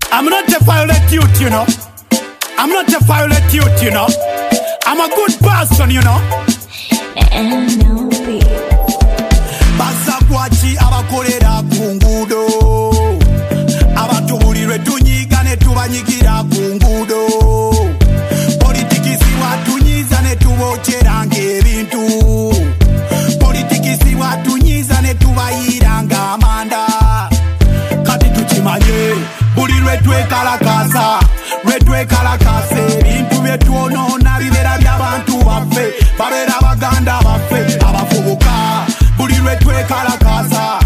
I'm not a violent youth, you know. I'm not a violent youth, you know. I'm a good person, you know. NLP. Basabwachi abakolera kungudo. Abatubulirwe tunyigane tubanyigira kungudo. Politikisi watunyiza ne tubocheranga ebintu. Politikisi watunyiza ne tubayiranga amanda. Kati tukimanye buli lwetwekalakasa ebintu byetwonona bibera by'abantu baffe babeera baganda baffe abavubuka buli lwetwekalakasa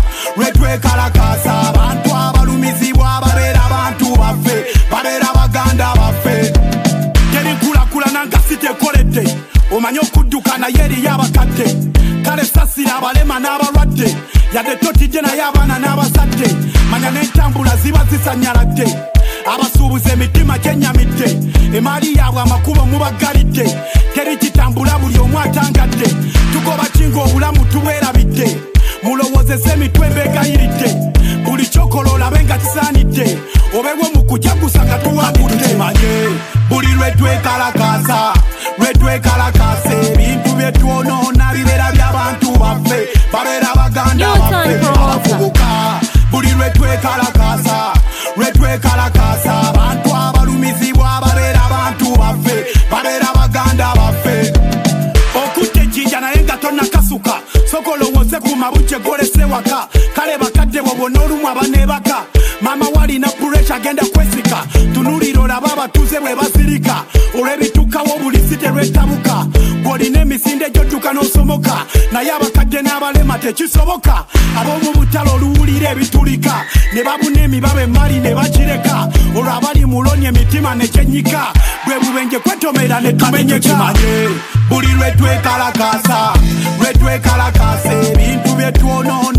abantu abalumizibwa babeera abantu baffe babeera baganda baffe terikulakulana nga sitekoledde omanye okudduka naye eriyo abakadde kale sasira abalema n'abalwadde yadde totidde naye abaana n'abazadde manya n'entambula ziba zisanyaladde abasuubuza emitima kyenyamidde emaali yaabwe amakubo mubagalidde teri kitambula buli omu atangadde tugoba kinga obulamu tubwerabidde mulowoozesa emitwe mbegayiridde buli kyokola olabe nga kisaanidde obeewo mu kujagusa nga tuwabudde manye buli lwetwekalakasa ebintu byetwonoona bibeera by'abantu baffe babeera baganda baffe abavubuka buli lwetwekalakasa abantu abalumizibwa babeera abantu baffe babeera baganda baffe okutta ejjinja naye nga tonnakasuka sokolowooze ku mabujje golese waka kale bakadde bwo bonna olumu abanebaka maama walina puresha agenda kwesika tunulira olaba abatuuze bwe bazirika olw'ebitukawo buli si terwetabuka bw'olina emisinde gy'odduka n'osomoka naye abakadde n'abalema tekisoboka ab'omu butale oluwulira ebitulika ne babuna emibabe emmali ne bagireka olwo abali mulonya emitima ne gyenyika bwe bubenje kwetomera ne tumenyeka buli lwetwekalakasa ebintu byetwonoona